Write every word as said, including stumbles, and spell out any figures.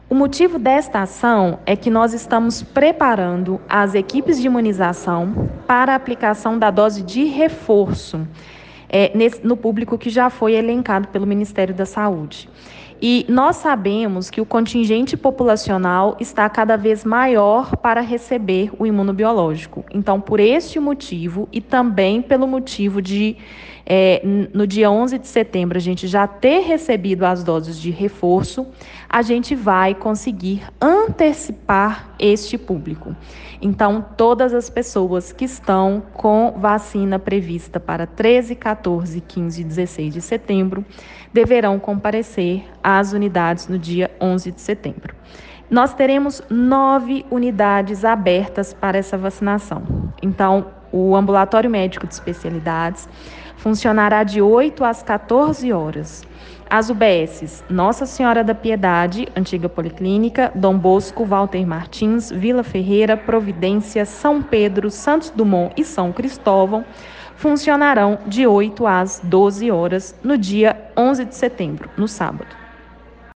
O motivo desta ação é que nós estamos preparando as equipes de imunização para a aplicação da dose de reforço é, nesse, no público que já foi elencado pelo Ministério da Saúde. E nós sabemos que o contingente populacional está cada vez maior para receber o imunobiológico. Então, por este motivo e também pelo motivo de, é, no dia onze de setembro, a gente já ter recebido as doses de reforço, a gente vai conseguir antecipar este público. Então, todas as pessoas que estão com vacina prevista para treze, quatorze, quinze e dezesseis de setembro deverão comparecer às unidades no dia onze de setembro. Nós teremos nove unidades abertas para essa vacinação. Então, o ambulatório médico de especialidades funcionará de oito às quatorze horas. As U B Ss Nossa Senhora da Piedade, Antiga Policlínica, Dom Bosco, Walter Martins, Vila Ferreira, Providência, São Pedro, Santos Dumont e São Cristóvão funcionarão de oito às doze horas no dia onze de setembro, no sábado.